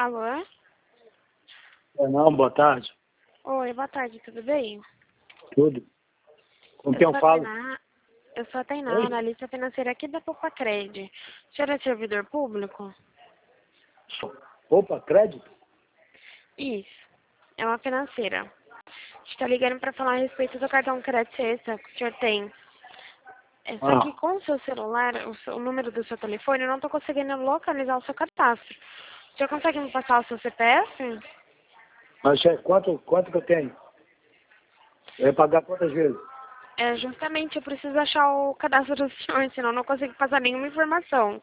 Alô? Não, boa tarde. Oi, boa tarde, tudo bem? Tudo. Com quem eu falo? Eu sou a Tainá, Oi? analista financeira aqui da Popacred. O senhor é servidor público? Opa, crédito? Isso, é uma financeira. A gente tá ligando para falar a respeito do cartão crédito extra que o senhor tem. Só que com o seu celular, o número do seu telefone, eu não tô conseguindo localizar o seu cadastro. O senhor consegue me passar o seu CPF? Mas quanto que eu tenho? Eu ia pagar quantas vezes? Justamente, eu preciso achar o cadastro do senhor, senão eu não consigo passar nenhuma informação.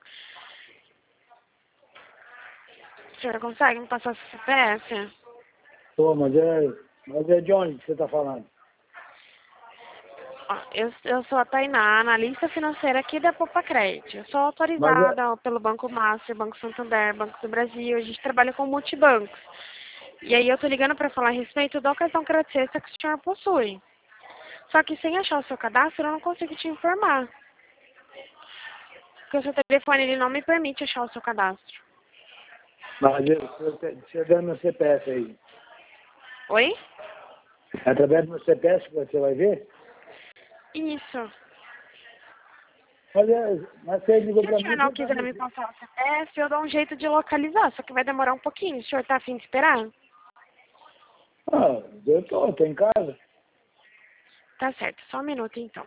O senhor consegue me passar o seu CPF? Pô, mas é de onde que você está falando? Ó, eu sou a Tainá, analista financeira aqui da Popacred. Eu sou Mas autorizada pelo Banco Master, Banco Santander, Banco do Brasil. A gente trabalha com multibancos. E aí eu tô ligando para falar a respeito do cartão crédito extra que o senhor possui. Só que sem achar o seu cadastro, eu não consigo te informar. Porque o seu telefone ele não me permite achar o seu cadastro. você dá meu CPF aí. Oi? É através do meu CPF que você vai ver? Isso. Mas você ligou Se para o senhor mim, não você tá quiser me me... passar o CPF, eu dou um jeito de localizar, só que vai demorar um pouquinho. O senhor tá afim de esperar? Eu tô em casa. Tá certo, só um minuto então.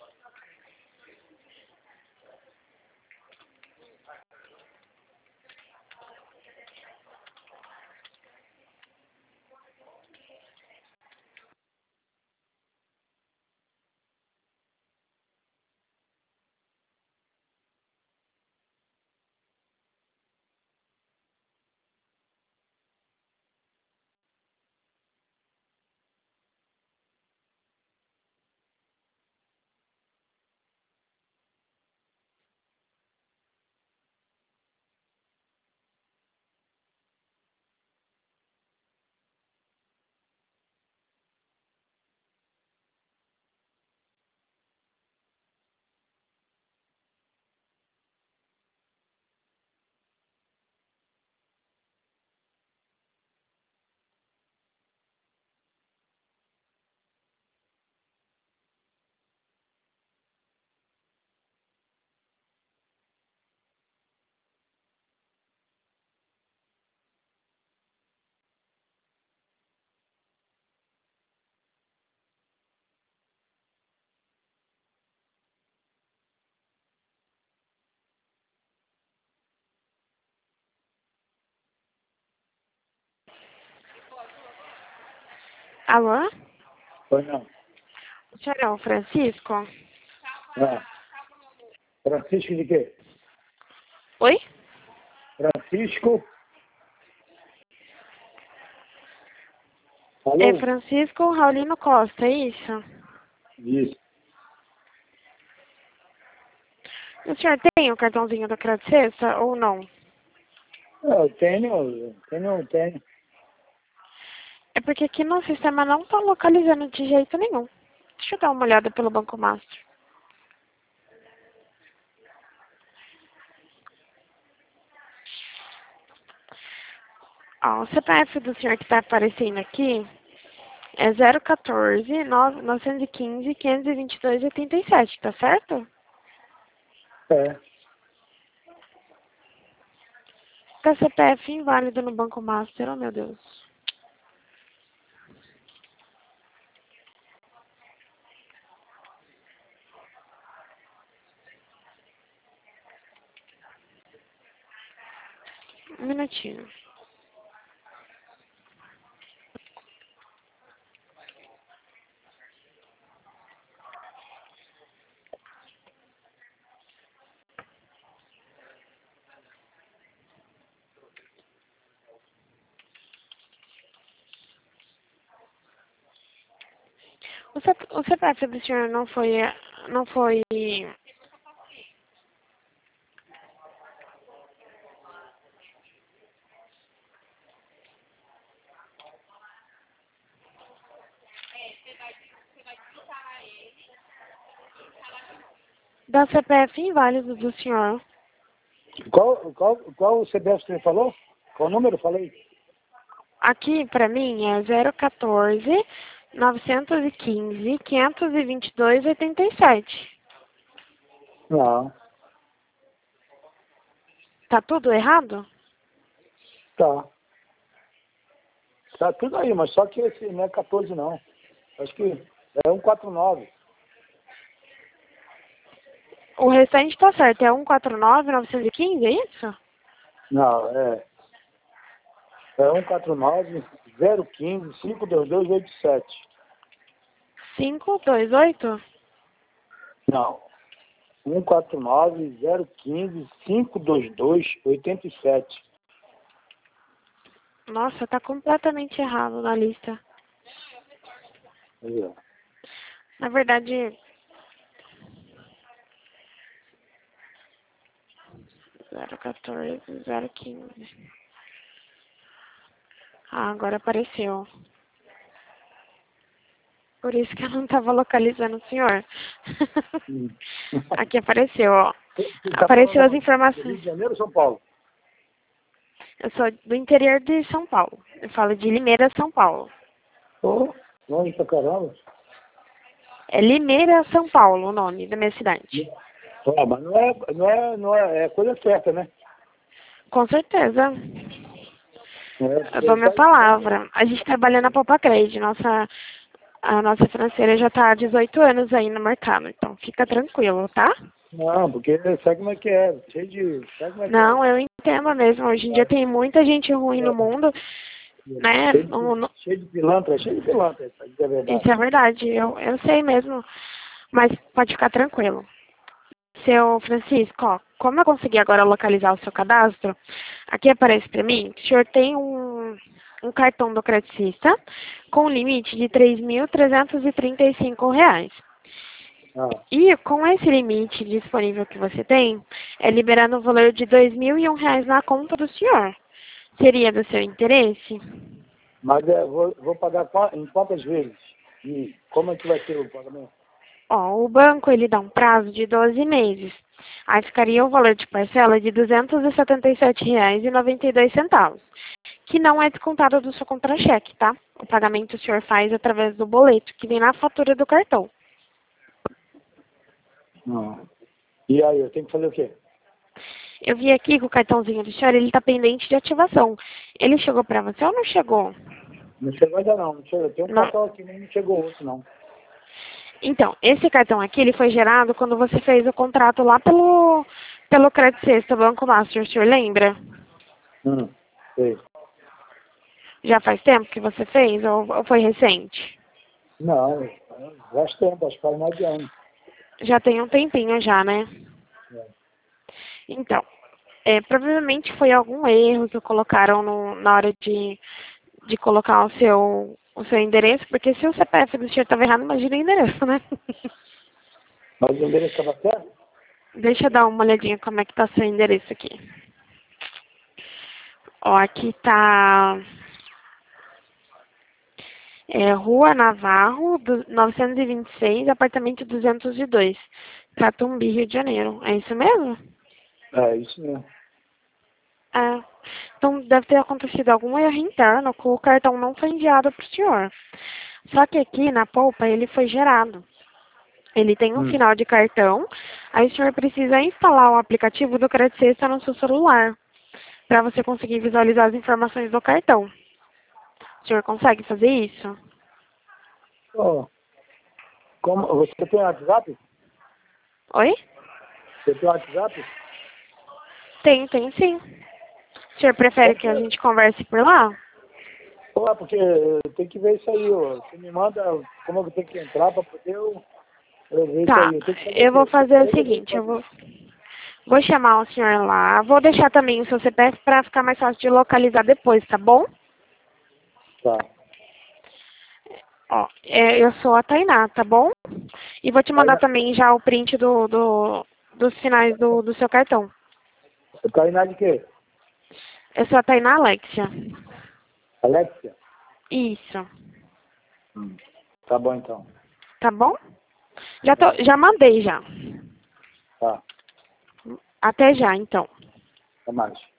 Alô? Pois não. O senhor é o Francisco? Francisco de quê? Oi? Francisco? Alô? É Francisco Raulino Costa, é isso? Isso. O senhor tem o cartãozinho da Crédito Sexta ou não? Eu tenho. É porque aqui no sistema não tá localizando de jeito nenhum. Deixa eu dar uma olhada pelo Banco Master. Ó, o CPF do senhor que tá aparecendo aqui é 014 915 522 87, tá certo? É. Tá CPF inválido no Banco Master, oh meu Deus. Um minutinho. O CPF do senhor não foi da CPF inválido do senhor. Qual o CPF que você falou? Qual o número? Falei. Aqui pra mim é 014 915 522 87. Não. Tá tudo errado? Tá. Tá tudo aí, mas só que esse não é 14 não. Acho que é 149. O restante tá certo, é 149 915, é isso? Não, é 149 015 52287. 528? Não. 149 015 52287. Nossa, tá completamente errado na lista. Aí, ó. Na verdade, 014 015. Ah, agora apareceu. Por isso que eu não estava localizando o senhor. Hum. Aqui apareceu, ó. Você tá Apareceu as falando do Rio informações. de Janeiro ou São Paulo? Eu sou do interior de São Paulo. Eu falo de Limeira, São Paulo. Ô, longe pra caramba. É Limeira, São Paulo, o nome da minha cidade. Ó, mas é coisa certa, né? Com certeza. Eu dou minha Tá aí. palavra. A gente trabalha na Poupa Crédito. A nossa financeira já está há 18 anos aí no mercado. Então, fica tranquilo, tá? Não, porque sabe como é que é? Cheio de. Sabe como é que é? Não, eu entendo mesmo. Hoje em dia tem muita gente ruim no mundo, né? Cheio de pilantra, pra dizer a Isso verdade. é verdade. Eu sei mesmo. Mas pode ficar tranquilo. Seu Francisco, ó, como eu consegui agora localizar o seu cadastro, aqui aparece para mim que o senhor tem um cartão do Credicista com limite de R$ 3.335. Ah, E com esse limite disponível que você tem, é liberando o valor de R$ 2.001 na conta do senhor. Seria do seu interesse? mas vou pagar em quantas vezes? E como é que vai ser o pagamento? Ó, o banco ele dá um prazo de 12 meses. Aí ficaria o valor de parcela de R$ 277,92, que não é descontado do seu contra-cheque, tá? O pagamento o senhor faz através do boleto, que vem na fatura do cartão. Não. E aí, eu tenho que fazer o quê? Eu vi aqui que o cartãozinho do senhor, ele tá pendente de ativação. Ele chegou pra você ou não chegou? Não chegou ainda não. Chegou. Tem um Não. cartão aqui, mas não chegou outro não. Então, esse cartão aqui, ele foi gerado quando você fez o contrato lá pelo Credit Sexta Banco Master, o senhor lembra? Sei. Já faz tempo que você fez ou foi recente? Não, faz tempo, acho que faz mais de ano. Já tem um tempinho já, né? É. Então, provavelmente foi algum erro que colocaram na hora de colocar o seu endereço, porque se o CPF do senhor estava errado, imagina o endereço, né? Mas o endereço estava certo? Deixa eu dar uma olhadinha como é que tá seu endereço aqui. Ó, aqui tá Rua Navarro, 926, apartamento 202, Catumbi, Rio de Janeiro. É isso mesmo? É, isso mesmo. É. Então deve ter acontecido algum erro interno que o cartão não foi enviado para o senhor. Só que aqui na polpa ele foi gerado. Ele tem um final de cartão, aí o senhor precisa instalar o aplicativo do Credit Sexta no seu celular, para você conseguir visualizar as informações do cartão. O senhor consegue fazer isso? Oh, como, você tem WhatsApp? Oi? Você tem WhatsApp? Tem sim. O senhor prefere que a gente converse por lá? Pô, porque tem que ver isso aí, ó. Você me manda como eu tenho que entrar para poder eu ver isso Tá, aí. Eu tenho que fazer eu o vou quê? fazer o seguinte, vou chamar o senhor lá, vou deixar também o seu CPF para ficar mais fácil de localizar depois, tá bom? Tá. Ó, eu sou a Tainá, tá bom? E vou te Aí, mandar também já o print dos finais do seu cartão. Tainá de quê? Eu sou a Tainá Alexia. Alexia? Isso. Tá bom então. Tá bom? Já mandei já. Tá. Até já, então. Até mais.